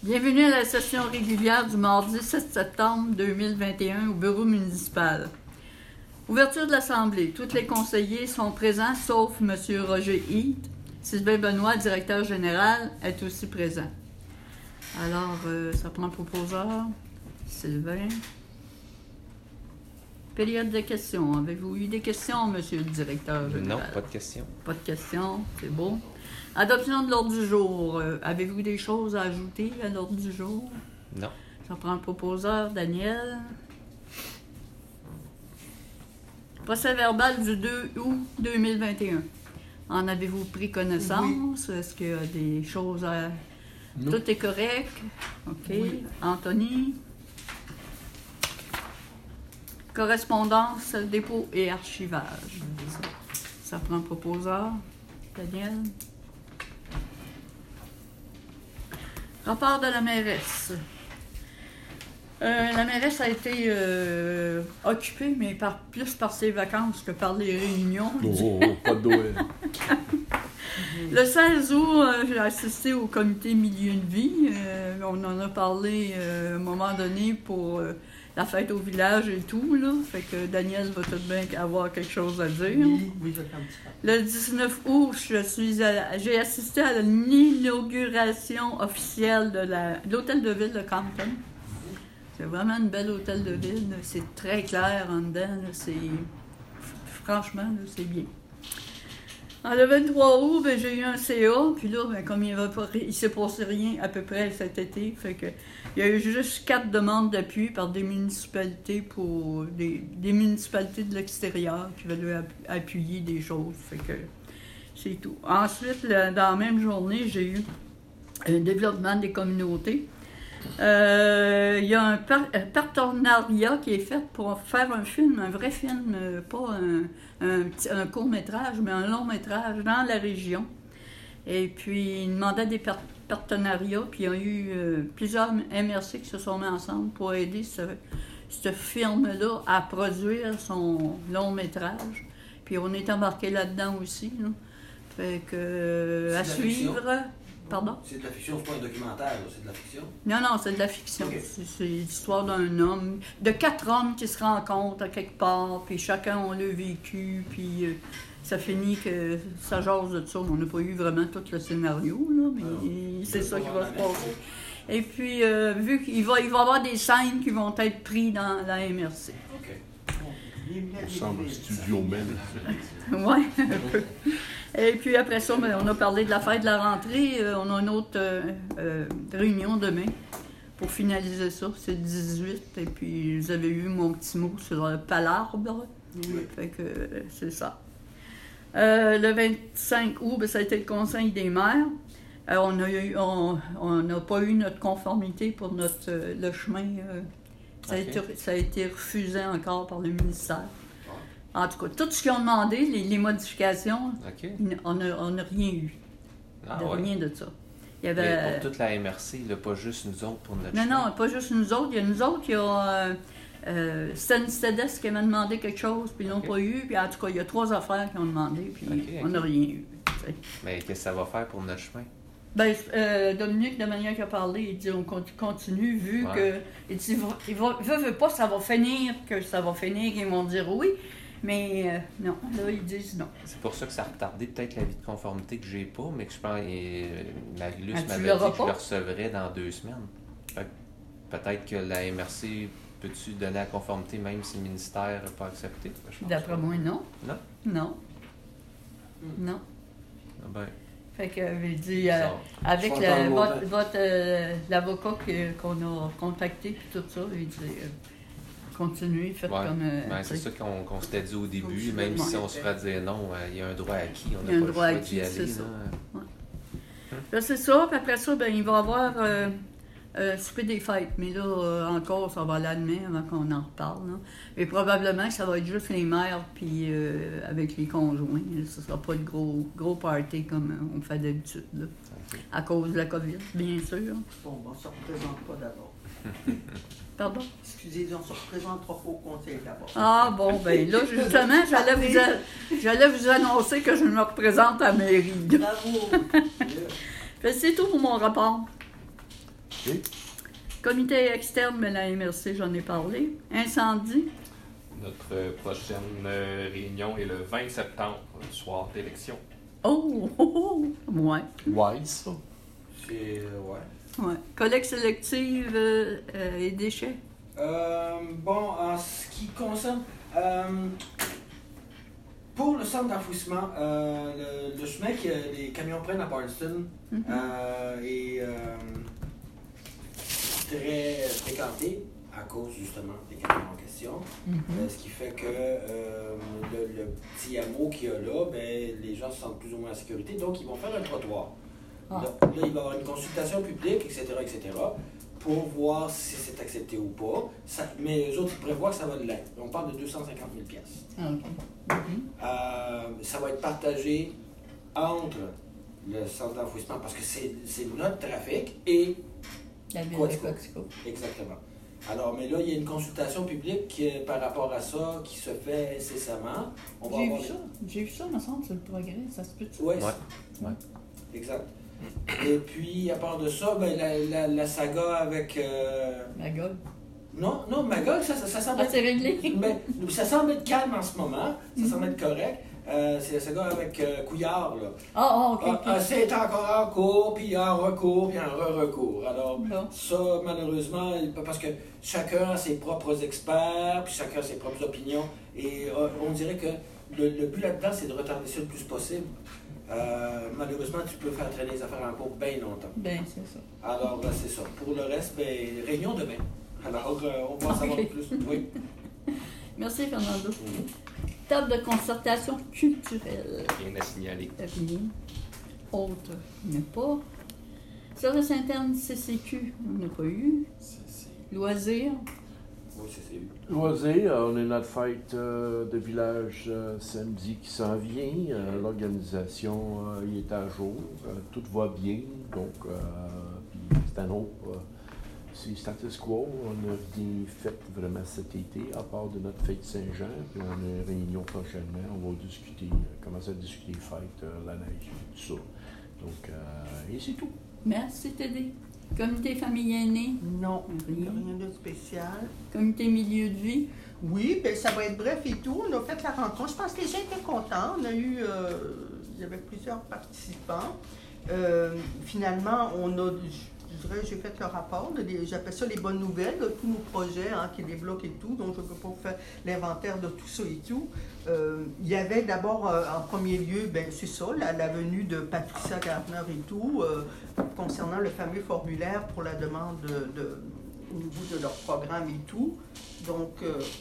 Bienvenue à la session régulière du mardi 7 septembre 2021 au bureau municipal. Ouverture de l'Assemblée. Tous les conseillers sont présents, sauf M. Roger Heath. Sylvain Benoît, directeur général, est aussi présent. Alors, ça prend le proposeur. Sylvain. Période de questions. Avez-vous eu des questions, monsieur le directeur général? Non, pas de questions. Pas de questions, c'est beau. Adoption de l'ordre du jour. Avez-vous des choses à ajouter à l'ordre du jour? Non. Ça prend le proposeur, Daniel. Procès verbal du 2 août 2021. En avez-vous pris connaissance? Oui. Est-ce qu'il y a des choses à... Non. Tout est correct? OK. Oui. Anthony? Correspondance, dépôt et archivage. Ça prend le proposeur. Daniel? Rapport de la mairesse. La mairesse a été occupée, mais plus par ses vacances que par les réunions. Pas de Noël. Le 16 août, j'ai assisté au comité milieu de vie. On en a parlé à un moment donné pour la fête au village et tout, là. Fait que Daniel va tout de même avoir quelque chose à dire. Oui, le 19 août, j'ai assisté à l'inauguration officielle de l'hôtel de ville de Campton. C'est vraiment une belle hôtel de ville. C'est très clair en dedans. Franchement, là, c'est bien. Le 23 août, j'ai eu un CA, puis là, comme il ne s'est passé rien à peu près cet été, fait que il y a eu juste 4 demandes d'appui par des municipalités pour des municipalités de l'extérieur qui veulent appuyer des choses, fait que c'est tout. Ensuite, dans la même journée, j'ai eu un développement des communautés. Il y a un partenariat qui est fait pour faire un film, un vrai film, pas un court-métrage, mais un long-métrage dans la région. Et puis, il demandait des partenariats, puis il y a eu plusieurs MRC qui se sont mis ensemble pour aider ce film-là à produire son long-métrage. Puis on est embarqué là-dedans aussi, là. Fait que, à suivre... Pardon? C'est de la fiction, c'est pas un documentaire, là, c'est de la fiction? Non, c'est de la fiction. Okay. C'est l'histoire d'un homme, de 4 hommes qui se rencontrent à quelque part, puis chacun a le vécu, puis ça finit que ça jase de ça. On n'a pas eu vraiment tout le scénario, là, mais c'est ça qui va se passer. Et puis, vu qu'il va y avoir des scènes qui vont être prises dans la MRC. OK. Ça ressemble à Studio Men. Oui, un peu. Et puis après ça, on a parlé de la fête de la rentrée. On a une autre réunion demain pour finaliser ça. C'est le 18. Et puis, vous avez eu mon petit mot sur le palarbre. Oui. Fait que c'est ça. Le 25 août, ça a été le conseil des maires. On n'a pas eu notre conformité pour le chemin. Ça a été refusé encore par le ministère. En tout cas, tout ce qu'ils ont demandé, les modifications, on n'a rien eu. Rien de ça. Il y avait... Mais pour toute la MRC, là, pas juste nous autres pour notre chemin. Non, pas juste nous autres. Il y a nous autres qui ont... C'était qui avait demandé quelque chose, puis ils l'ont pas eu. Puis en tout cas, il y a 3 affaires qu'ils ont demandé, puis on n'a rien eu. T'sais. Mais qu'est-ce que ça va faire pour notre chemin? Ben, Dominique, de manière qu'il a parlé, il dit on continue, vu que... Il dit, veut pas, ça va finir, ils vont dire oui. Mais non, là, ils disent non. C'est pour ça que ça a retardé peut-être l'avis de conformité que j'ai pas, mais que je pense que Marie-Luce m'avait dit que je le recevrais dans 2 semaines. Peut-être que la MRC peut-tu donner la conformité même si le ministère n'a pas accepté? D'après moi, non. Non? Non. Non. Ah ben. Fait que, j'ai dit, avec l'avocat qu'on a contacté, puis tout ça, il dit... Continuez, faites comme... c'est ça qu'on s'était dit au début, même si on se ferait dire non, il y a un droit acquis, on n'a pas le choix d'y aller. C'est ça. Là, c'est ça, puis après ça, il va y avoir souper des fêtes, mais là, encore, ça va aller demain avant qu'on en reparle. Là. Et probablement que ça va être juste les mères, puis avec les conjoints. Ce ne sera pas le gros party comme on fait d'habitude, là, à cause de la COVID, bien sûr. Bon, on ne se représente pas d'abord. Pardon? Excusez, on se représentera pas au conseil d'abord. Ah bon, ben là, justement, j'allais vous annoncer que je me représente à la mairie. Bravo! C'est tout pour mon rapport. Et? Comité externe, mais la MRC, j'en ai parlé. Incendie. Notre prochaine réunion est le 20 septembre, le soir d'élection. Ouais. Wise, ça. C'est. Ouais. Ouais. Collecte sélective et déchets. Bon, en ce qui concerne. Pour le centre d'enfouissement, le chemin que les camions prennent à Barnston est très fréquenté à cause justement des camions en question. Ce qui fait que le petit hameau qu'il y a là, ben, les gens se sentent plus ou moins en sécurité, donc ils vont faire un trottoir. Là, il va y avoir une consultation publique, etc., pour voir si c'est accepté ou pas. Mais eux autres, ils prévoient que ça va l'être. On parle de 250 000 piastres. Ça va être partagé entre le centre d'enfouissement, parce que c'est notre trafic, et la ville de Coxco. Exactement. Alors, mais là, il y a une consultation publique par rapport à ça qui se fait incessamment. J'ai vu ça, me semble, sur le progrès. Ça se peut-tu? Oui. Ouais. Exact. Et puis, à part de ça, ben, la saga avec... Magog. Non, Magog, ça semble être... c'est réglé? Mais, ça semble être calme en ce moment. Ça semble être correct. C'est la saga avec Couillard, là. OK. C'est encore en cours, puis en recours, puis en re-recours. Alors, ça, malheureusement, parce que chacun a ses propres experts, puis chacun a ses propres opinions. Et on dirait que le but là-dedans, c'est de retarder ça le plus possible. Malheureusement, tu peux faire traîner les affaires en cours bien longtemps. C'est ça. Alors, c'est ça. Pour le reste, réunion demain. Alors, on va en savoir plus. Oui. Merci, Fernando. Table de concertation culturelle. Rien à signaler. Rien. Autre, il n'y en a pas. Service interne CCQ, on n'a pas eu. Loisirs. Oui, CCU. Loisirs, on a notre fête de village samedi qui s'en vient. L'organisation y est à jour. Tout va bien. Donc, c'est un autre. C'est status quo. On n'a rien fait vraiment cet été, à part de notre fête Saint-Jean. Puis on a une réunion prochainement. On va discuter, commencer à discuter fête, la neige, tout ça. Donc, et c'est tout. Merci, Tédé. Comité famille aînée? Non, rien de spécial. Comité milieu de vie? Oui, bien, ça va être bref et tout. On a fait la rencontre. Je pense que les gens étaient contents. On a eu... il y avait plusieurs participants. Finalement, on a... J'ai fait le rapport, j'appelle ça les bonnes nouvelles, là, tous nos projets qui débloquent et tout, donc je ne peux pas vous faire l'inventaire de tout ça et tout. Il y avait d'abord, en premier lieu, c'est ça, la venue de Patricia Gardner et tout, concernant le fameux formulaire pour la demande au niveau de leur programme et tout. Donc,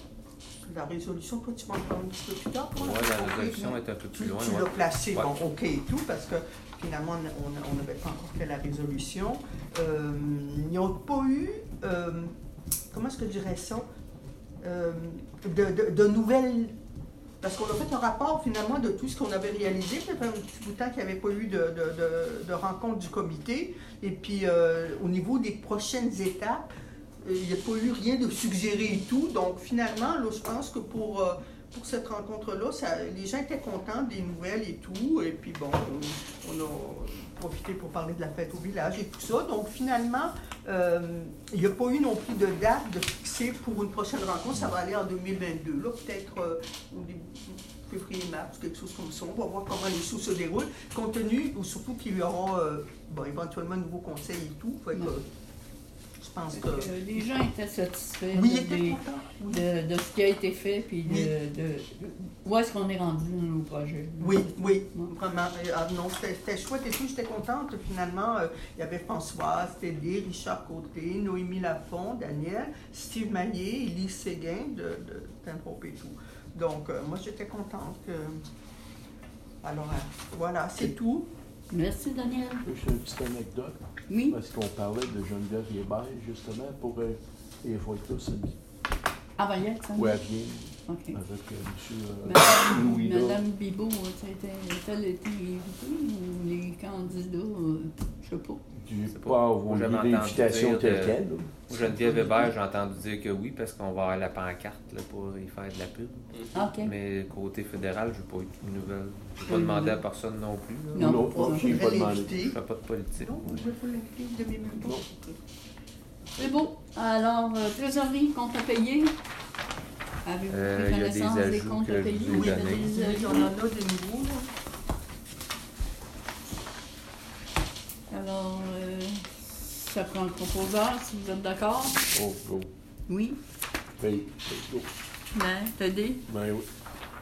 la résolution, toi, tu m'en parles un petit peu plus tard? Oui, la résolution est un peu plus loin. Tu l'as placée, bon, OK et tout, parce que finalement, on n'avait pas encore fait la résolution. Ils n'ont pas eu, comment est-ce que je dirais ça, de nouvelles... Parce qu'on a fait un rapport, finalement, de tout ce qu'on avait réalisé. Ça fait un petit bout de temps qu'il n'y avait pas eu de rencontre du comité. Et puis, au niveau des prochaines étapes, il n'y a pas eu rien de suggéré et tout. Donc, finalement, là, je pense que pour cette rencontre-là, les gens étaient contents des nouvelles et tout. Et puis, bon, on a profité pour parler de la fête au village et tout ça. Donc, finalement, il n'y a pas eu non plus de date de fixer pour une prochaine rencontre. Ça va aller en 2022, là, peut-être au début février-mars, quelque chose comme ça. On va voir comment les choses se déroulent, compte tenu, ou surtout qu'il y aura éventuellement un nouveau conseil et tout. Fait que, je pense que... Les gens étaient satisfaits de ce qui a été fait, puis de où est-ce qu'on est rendu dans nos projets. Oui, vraiment. Non, c'était chouette et tout. J'étais contente. Finalement, il y avait Françoise, Tédé, Richard Côté, Noémie Lafont, Daniel, Steve Maillet, Élise Séguin de Tintrop et tout. Donc, moi, j'étais contente. Alors, voilà, c'est tout. Merci, Daniel. J'ai une petite anecdote. Oui. Parce qu'on parlait de Geneviève Hébert, justement, pour les voitures samedi. Ah, ben, hier, ça. Oui, elle vient. OK. Avec M. Louis. Madame Bibot, a-t-elle été invitée ou les candidats, je ne sais pas. Je n'ai pas envoyé l'invitation telle quelle. Geneviève Hébert, j'ai entendu dire que oui, parce qu'on va avoir la pancarte là, pour y faire de la pub. OK. Mais côté fédéral, je n'ai pas eu de nouvelles. Je n'ai pas demandé à personne non plus. Non, je n'ai pas demandé. Je ne fais pas de politique. Non, je ne vais pas l'inviter, je ne devais même pas. C'est beau. Alors, trésorerie, compte à payer. Avez-vous pris connaissance des comptes à payer? Oui, il y en a des nouveaux. Alors, ça prend le proposeur, si vous êtes d'accord. Oh, go. Oui. Paye, go. Ben, t'aider. Ben oui.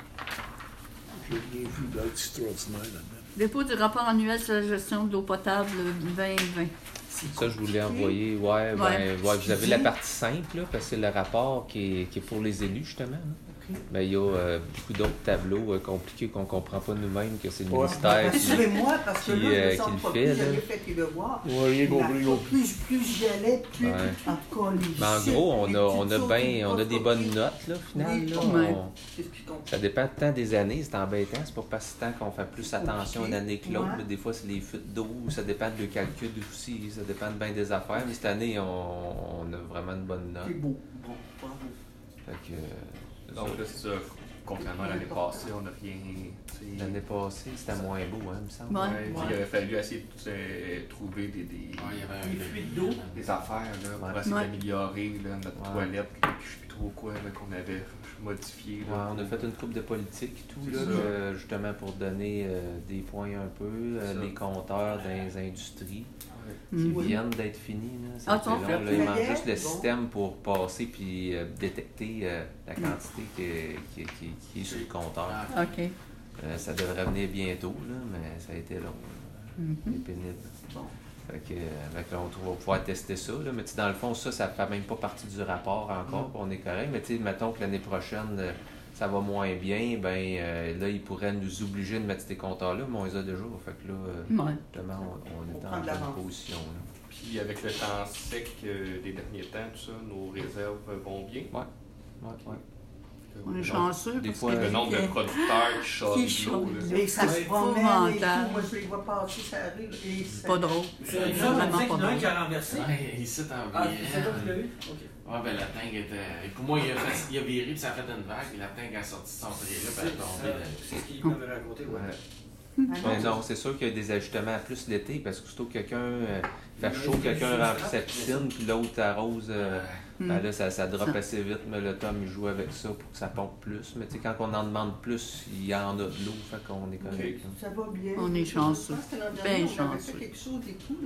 J'ai bien vu dans le petit extraordinaire là-dedans. Dépôt du rapport annuel sur la gestion de l'eau potable 2020. Ça, je voulais envoyer. Ouais, vous avez la partie simple, là, parce que c'est le rapport qui est pour les élus, justement. Là. Ben, il y a beaucoup d'autres tableaux compliqués qu'on ne comprend pas nous-mêmes, que c'est le ministère Rassurez-moi, parce que là, qui le fait. J'avais fait les devoirs. Ouais, rien compris. Plus j'y allais, plus... En tout cas, mais en gros, on a des bonnes notes, là, au final. Oui, là, ça dépend tant des années, c'est embêtant. C'est pas parce que tant qu'on fait plus attention une année que l'autre. Des fois, c'est les fuites d'eau, ça dépend de calcul aussi, ça dépend de bien des affaires. Mais cette année, on a vraiment une bonne note. C'est beau. Bon, bravo. Fait que... Donc là, c'est ça, contrairement à l'année passée, on n'a rien... L'année passée, c'était moins beau, hein, il me semble. Ouais. Il aurait fallu essayer de trouver des fuites d'eau. Des affaires là, pour essayer d'améliorer là, notre toilette, puis je sais plus trop quoi là, qu'on avait modifié. Là. On a fait une coupe de politique et tout, là, justement pour donner des points un peu, les compteurs dans les industries. Qui viennent d'être finis. Là. Il manque juste le système pour passer puis détecter la quantité qui est sur le compteur. OK. Ça devrait venir bientôt, là, mais ça a été long. C'est pénible. Fait que là, on va pouvoir tester ça. Là, mais dans le fond, ça ne fait même pas partie du rapport encore. On est correct. Mais mettons que l'année prochaine, ça va moins bien, là, ils pourraient nous obliger de mettre ces compteurs-là, mais on les a déjà. Fait que là, justement, on est en bonne position. Là. Puis avec le temps sec des derniers temps, tout ça, nos réserves vont bien. Ouais. On est chanceux. Des fois, le nombre de producteurs qui chauffent l'eau. Et ça se promène et tout. Moi, je les vois passer, ça arrive. C'est pas drôle. C'est vraiment pas drôle. Qui a renversé. Ouais, ici, t'en viens. C'est toi qui l'as eu? OK. Ouais, ben la tangue était. Pour moi, il a viré, puis ça a fait une vague, et la tangue a sorti de son prix-là, puis elle est tombée. C'est ce qu'il m'avait raconté, Mais non, c'est sûr qu'il y a des ajustements plus l'été, parce que surtout quelqu'un fait chaud, quelqu'un remplit sa piscine, puis l'autre arrose. Ben là, ça drop assez vite, mais le Tom, il joue avec ça pour que ça pompe plus. Mais tu sais, quand on en demande plus, il y en a de l'eau, fait qu'on est correct. Ça va bien. On est chanceux. Bien chanceux. On avait fait quelque chose et tout.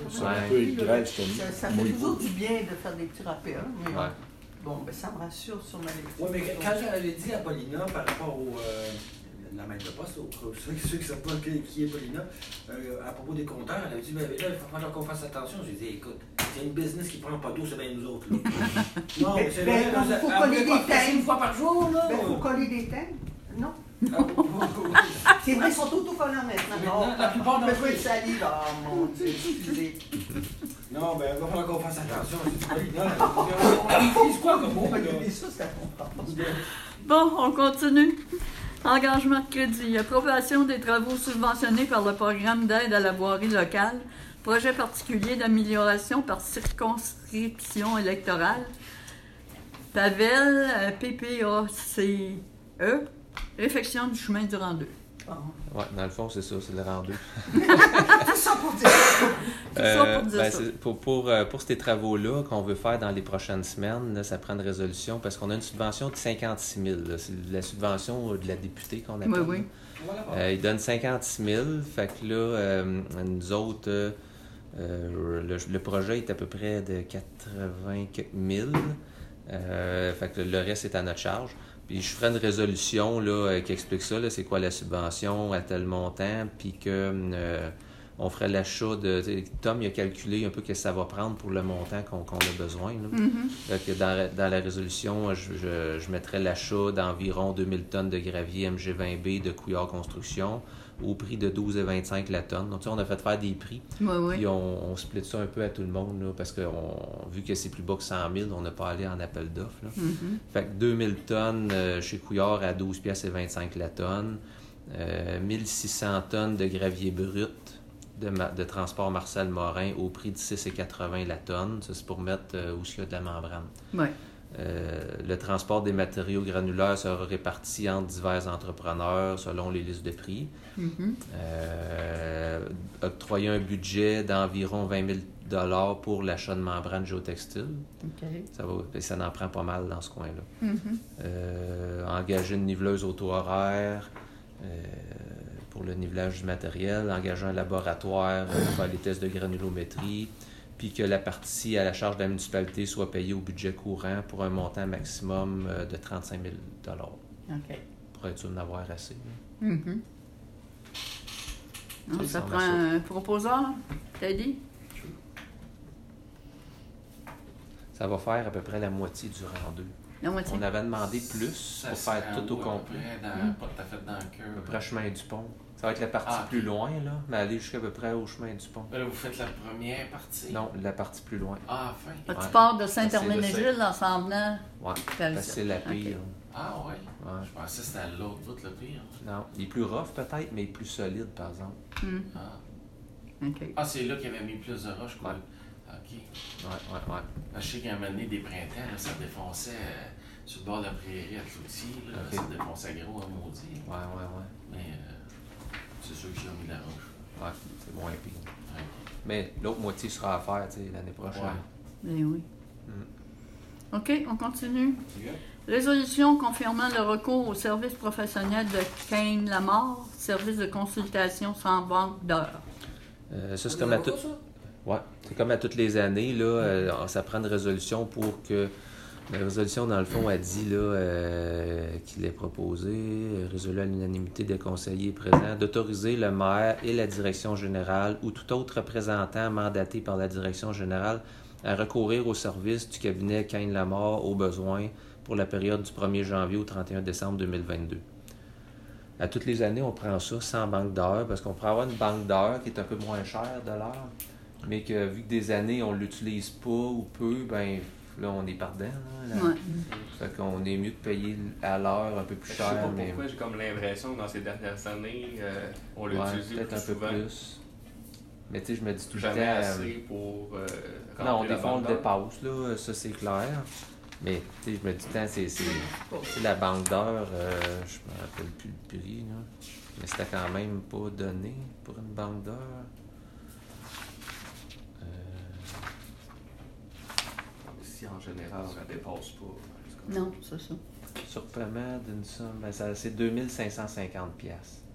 Ça fait toujours du bien de faire des petits rappels. Ouais. Bon, ben ça me rassure sur ma lecture. Oui, mais quand j'avais dit à Paulina par rapport au... la maître de poste, ceux qui ne savent pas qui est Paulina, à propos des compteurs, elle avait dit, ben, là, il va falloir qu'on fasse attention. J'ai dit, écoute, il y a une business qui ne prend pas d'eau, c'est bien nous autres. Là. Non, mais c'est vrai, il faut coller des tanks. Une fois par jour, là. Il faut coller des tanks. Non. C'est vrai, ils sont autocollants maintenant. La plupart d'entre eux. eux. Salive, mon Dieu, excusez. Non, ben, il va falloir qu'on fasse attention. J'ai dit, Paulina, on utilise quoi comme mot? Ça, ça comprend pas. Bon, on continue. Engagement de crédit. Approbation des travaux subventionnés par le programme d'aide à la voirie locale. Projet particulier d'amélioration par circonscription électorale. Pavel, PPACE. Réfection du chemin du rang 2. Ouais, dans le fond, c'est ça, c'est le rang 2. Tout ça pour dire ça. Pour ces travaux-là qu'on veut faire dans les prochaines semaines, là, ça prend une résolution parce qu'on a une subvention de 56 000. Là. C'est la subvention de la députée qu'on appelle. Oui. Il donne 56 000. Fait que là, nous autres, le projet est à peu près de 80 000. Fait que le reste est à notre charge. Puis je ferai une résolution là, qui explique ça, là, c'est quoi la subvention à tel montant, puis que on ferait l'achat de... Tom, il a calculé un peu ce que ça va prendre pour le montant qu'on a besoin. Là. Donc, dans la résolution, je mettrais l'achat d'environ 2000 tonnes de gravier MG20B de Couillard Construction au prix de 12,25 la tonne. Donc, on a fait faire des prix. Puis on split ça un peu à tout le monde, là, parce que vu que c'est plus bas que 100 000, on n'a pas allé en appel d'offres. Fait que 2000 tonnes chez Couillard à 12,25 la tonne. 1600 tonnes de gravier brut de transport Marcel Morin au prix de 6,80 la tonne. Ça, c'est pour mettre où il y a de la membrane. Le transport des matériaux granulaires sera réparti entre divers entrepreneurs selon les listes de prix. Octroyer un budget d'environ 20 000 $ pour l'achat de membranes géotextiles. Ça en prend pas mal dans ce coin-là. Engager une niveleuse auto-horaire pour le nivelage du matériel. Engager un laboratoire pour faire les tests de granulométrie. Puis que la partie à la charge de la municipalité soit payée au budget courant pour un montant maximum de 35 000 $. Pour être sûr d'en avoir assez. Non, ça prend un proposeur, t'as dit? Ça va faire à peu près la moitié du rendu. La moitié. On avait demandé plus pour faire tout au complet. Pas tout à fait dans le cœur. À peu près chemin du pont. Ça va être la partie plus loin, là, mais aller jusqu'à peu près au chemin du pont. Là, vous faites la première partie? Non, la partie plus loin. Ah, fin. Tu pars de Saint-Herménégil en s'en venant? Oui, c'est la pire. Ah, oui? Je pensais que c'était l'autre bout, le pire. Non, il est plus rough peut-être, mais il est plus solide, par exemple. Ah, c'est là qu'il y avait mis plus de roches, quoi. OK. Ouais. Je sais qu'à un moment donné, des printemps, là, ça défonçait sur le bord de la prairie à Cloutier. Ça défonçait gros à maudit. Ouais. Mais c'est sûr que j'ai mis de la roche. Ouais, c'est moins pire. Mais l'autre moitié sera à faire l'année prochaine. Ben oui. OK, on continue. Résolution confirmant le recours au service professionnel de Kane Lamar, service de consultation sans banque d'heures. Ça, c'est comme à tout. Ouais, c'est comme à toutes les années, là, ça prend une résolution pour que... La résolution, dans le fond, a dit qu'il est proposé, résolu à l'unanimité des conseillers présents, d'autoriser le maire et la direction générale ou tout autre représentant mandaté par la direction générale à recourir au service du cabinet Kane Lamar au besoin pour la période du 1er janvier au 31 décembre 2022. À toutes les années, on prend ça sans banque d'heures, parce qu'on pourrait avoir une banque d'heures qui est un peu moins chère de l'heure, mais que vu que des années, on ne l'utilise pas ou peu, ben là, on est perdant. Fait qu'on est mieux de payer à l'heure un peu plus cher. Je sais pas pourquoi, j'ai comme l'impression que dans ces dernières années, on l'a utilisé peut-être plus un peu plus. Mais tu sais, je me dis tout le temps... Jamais assez pour... non, des fois, on le dépasse, là, ça c'est clair. Mais tu sais, je me dis tout le temps, c'est la banque d'heures, je me rappelle plus le prix, là. Mais c'était quand même pas donné pour une banque d'heures. Si en général, ça dépasse pas. Non, c'est ça. Sur paiement d'une somme, ben c'est 2550 $.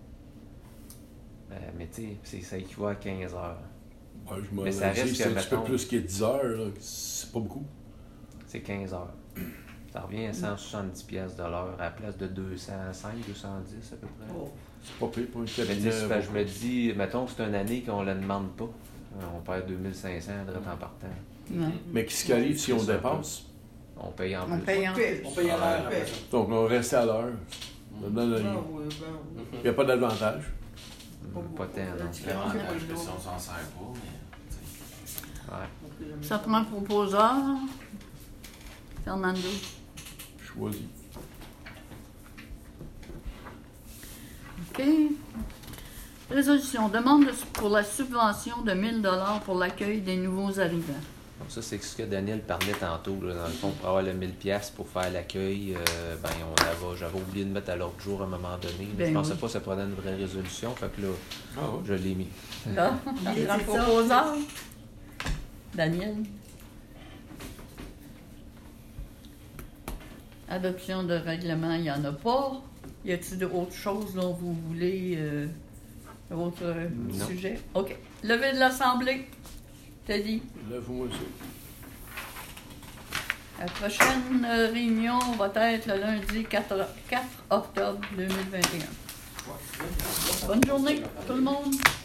Mais tu sais, ça équivaut à 15 heures. Ouais, mais ça reste c'est un petit peu plus que 10 heures, là. C'est pas beaucoup. C'est 15 heures. Ça revient à 170 $ de l'heure à la place de 205, 210 à peu près. C'est pas pire pour une cabinet. Je me dis, mettons que c'est une année qu'on ne la demande pas. On perd 2500 direct en partant. Mais qu'est-ce qui arrive si on dépasse? On paye en plus. On paye à l'heure. Donc, on reste à l'heure. Il n'y a pas d'avantage. Pas tant, non. On s'en sert pas, mais... Ça prend un proposeur. Fernando. Choisi. OK. Résolution. Demande pour la subvention de 1 000 $ pour l'accueil des nouveaux arrivants. Donc ça, c'est ce que Daniel parlait tantôt. Là. Dans le fond, pour avoir le 1 000 $ pour faire l'accueil, j'avais oublié de mettre à l'ordre du jour à un moment donné. Je pensais pas que ça prenait une vraie résolution. Fait que là, je l'ai mis. Là, grand proposeur. Daniel. Adoption de règlement, il n'y en a pas. Y a-t-il d'autres choses dont vous voulez, autre sujet? OK. Levée de l'Assemblée. T'as dit? Lève-moi ça. La prochaine réunion va être le lundi 4 octobre 2021. Bonne journée, tout le monde.